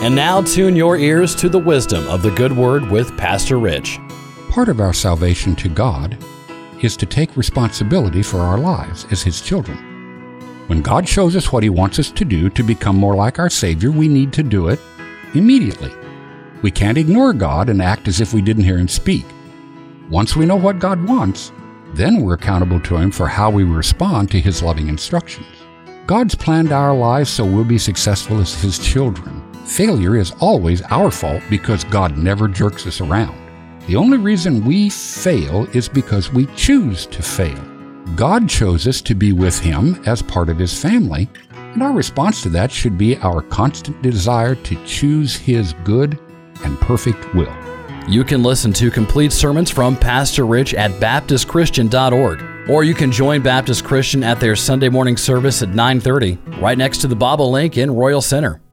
And now tune your ears to the wisdom of the Good Word with Pastor Rich. Part of our salvation to God is to take responsibility for our lives as His children. When God shows us what He wants us to do to become more like our Savior, we need to do it immediately. We can't ignore God and act as if we didn't hear Him speak. Once we know what God wants, then we're accountable to Him for how we respond to His loving instructions. God's planned our lives so we'll be successful as His children. Failure is always our fault because God never jerks us around. The only reason we fail is because we choose to fail. God chose us to be with Him as part of His family, and our response to that should be our constant desire to choose His good and perfect will. You can listen to complete sermons from Pastor Rich at BaptistChristian.org, or you can join Baptist Christian at their Sunday morning service at 9:30, right next to the Bobolink in Royal Center.